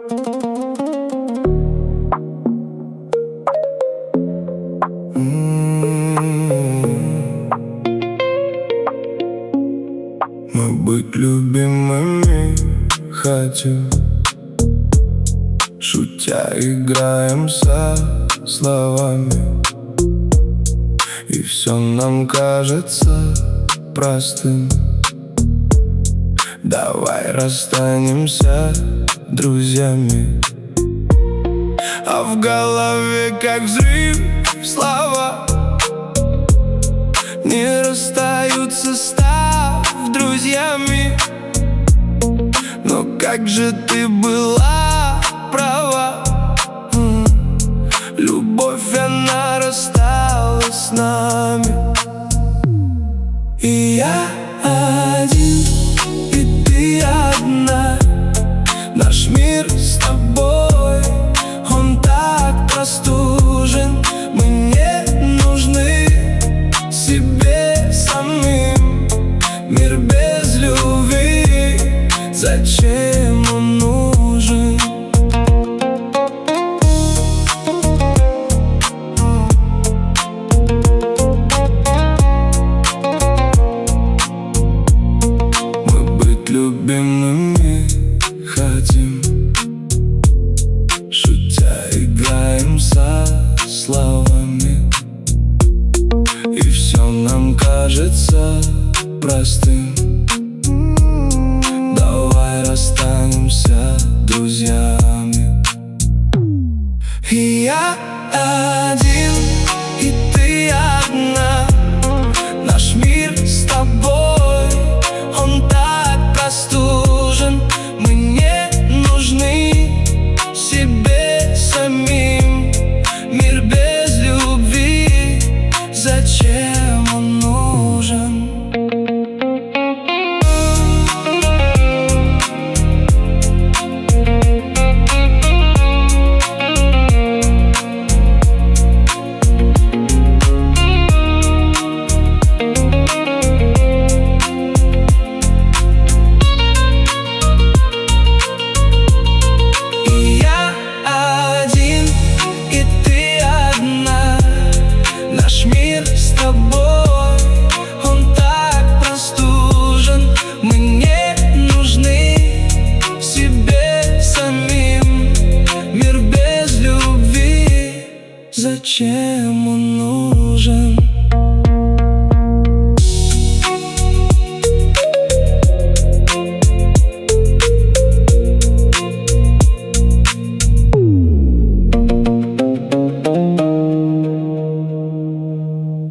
Мы быть любимыми хотим, шутя играем со словами, и все нам кажется простым. Давай расстанемся друзьями. А в голове как взрыв слова не расстаются, став друзьями. Но как же ты была права, любовь, она рассталась с нами. И я один, и ты одна. Наш мир с тобой, он так простужен. Мы не нужны себе самим. Мир без любви, зачем он нужен? Мы быть любимыми хотим, шутя играем со словами, и все нам кажется простым. Давай расстанемся